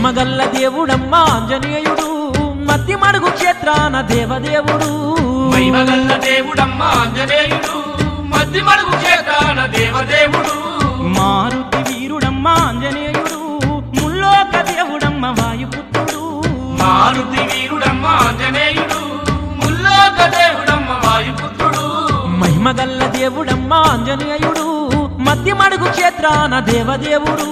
మహిమగల్ల దేవుడమ్మ ఆంజనేయుడు మధ్య మడుగు క్షేత్రాన దేవదేవుడు మహిమగల్ల దేవుడమ్మ ఆంజనేయుడు మధ్య మడుగు క్షేత్రాన దేవదేవుడు మారుతి వీరుడమ్మ ఆంజనేయుడు ముల్లోక దేవుడమ్మ వాయుపుత్రుడు మారుతి వీరుడమ్మ ఆంజనేయుడు ముల్లోక దేవుడమ్మ వాయుపుత్రుడు మహిమగల్ల దేవుడమ్మ ఆంజనేయుడు మధ్య మడుగు క్షేత్రాన దేవదేవుడు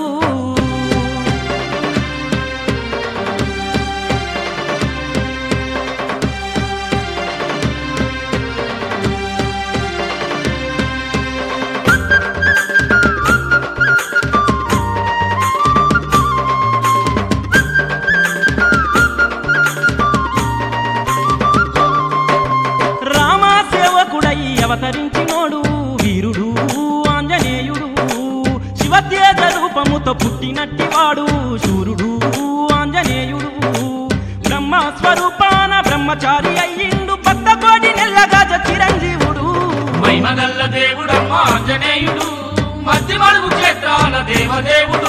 అవతరించినోడు వీరుడు ఆంజనేయుడు శివతేజ రూపముతో పుట్టినట్టివాడు శూరుడు ఆంజనేయుడు బ్రహ్మ స్వరూపాన బ్రహ్మచారి అయ్యిండు 10 కోటి నెల్లగజ చిరంజీవుడు మహిమగల్ల దేవుడమ్మ ఆంజనేయుడు మధ్య మడుగు క్షేత్రాన దేవదేవుడు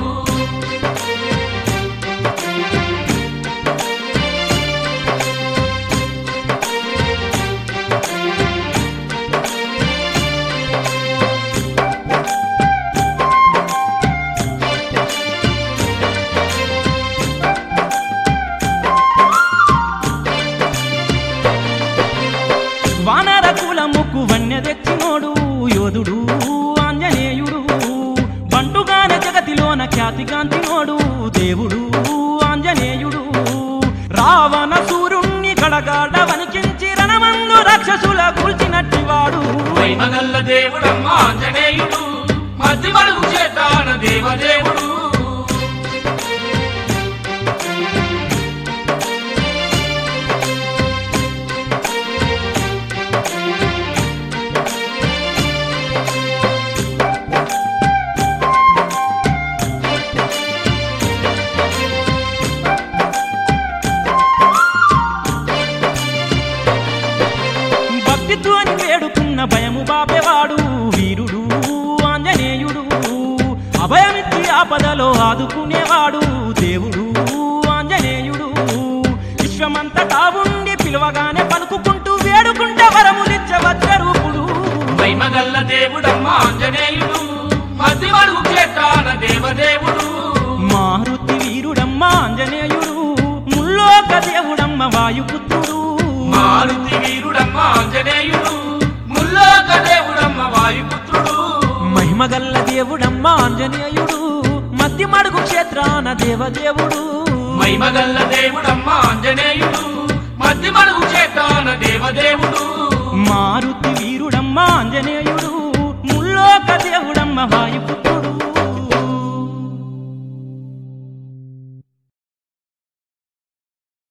వానర కులముకు వన్య తెచ్చినోడు యోధుడు ఆంజనేయుడు బంటుగాన జగతిలోన ఖ్యాతిగాంతినోడు దేవుడు ఆంజనేయుడు రావణ సూరుణ్ణి గడగాడ వణికించి రణమందు రాక్షసుల కూల్చినట్టివాడు మహిమగల్ల దేవుడమ్మ ఆంజనేయుడు మధ్య మడుగు క్షేత్రాన దేవదేవుడు భక్తితోని వేడుకున్న భయము బాపేవాడు వీరుడు ఆంజనేయుడు అభయమిచ్చి ఆపదలో ఆదుకునేవాడు దేవుడు ఆంజనేయుడు విశ్వమంతటా ఉండి పిలవగానే పలుకుకుంటూ వేడుకుంటే వరములిచ్చే వజ్రరూపుడు మహిమగల్ల దేవుడమ్మ ఆంజనేయుడు మధ్య మడుగు క్షేత్రాన దేవదేవుడు మారుతి వీరుడమ్మ ఆంజనేయుడు ముల్లోక దేవుడమ్మ వాయుపుత్రుడు మారుతి వీరుడమ్మ ఆంజనేయుడు ముల్లోక దేవుడమ్మ వాయుపుత్రుడు మహిమగల్ల దేవుడమ్మ ఆంజనేయుడు మధ్య మడుగు క్షేత్రాన దేవదేవుడు మహిమగల్ల దేవుడమ్మ ఆంజనేయుడు మధ్య మడుగు క్షేత్రాన దేవదేవుడు మారుతి వీరుడమ్మ ఆంజనేయుడు ముల్లోక దేవుడమ్మ వాయుపుత్రుడు